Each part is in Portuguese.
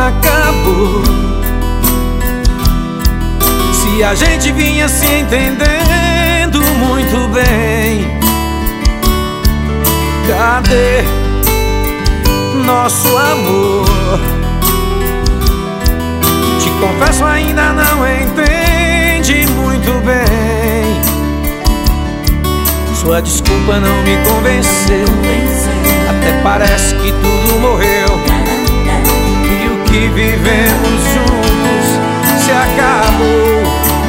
acabou. Se a gente vinha se entendendo muito bem, cadê nosso amor? Te confesso, ainda não entendi muito bem. Sua desculpa não me convenceu. Até parece que tudo morreu e o que vivemos juntos se acabou.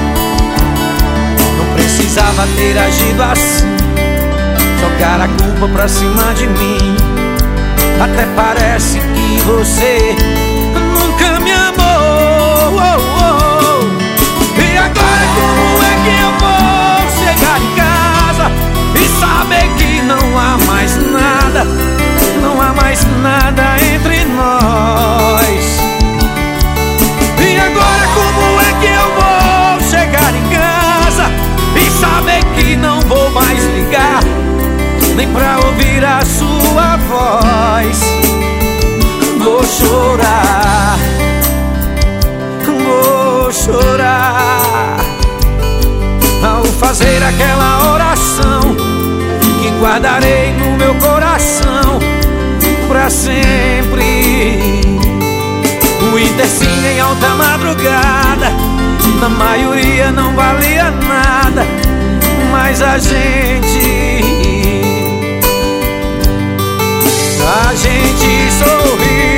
Não precisava ter agido assim, jogar a culpa pra cima de mim. Até parece que você nunca me amou. E agora como é que eu vou chegar em casa e saber que não há mais nada, não há mais nada entre nós? E agora como é que eu vou chegar em casa e saber que não vou mais ligar nem pra ouvir a sua voz? Vou chorar, vou chorar ao fazer aquela oração que guardarei no meu coração pra sempre. O intercine em alta madrugada, na maioria não valia nada, mas a gente sorriu.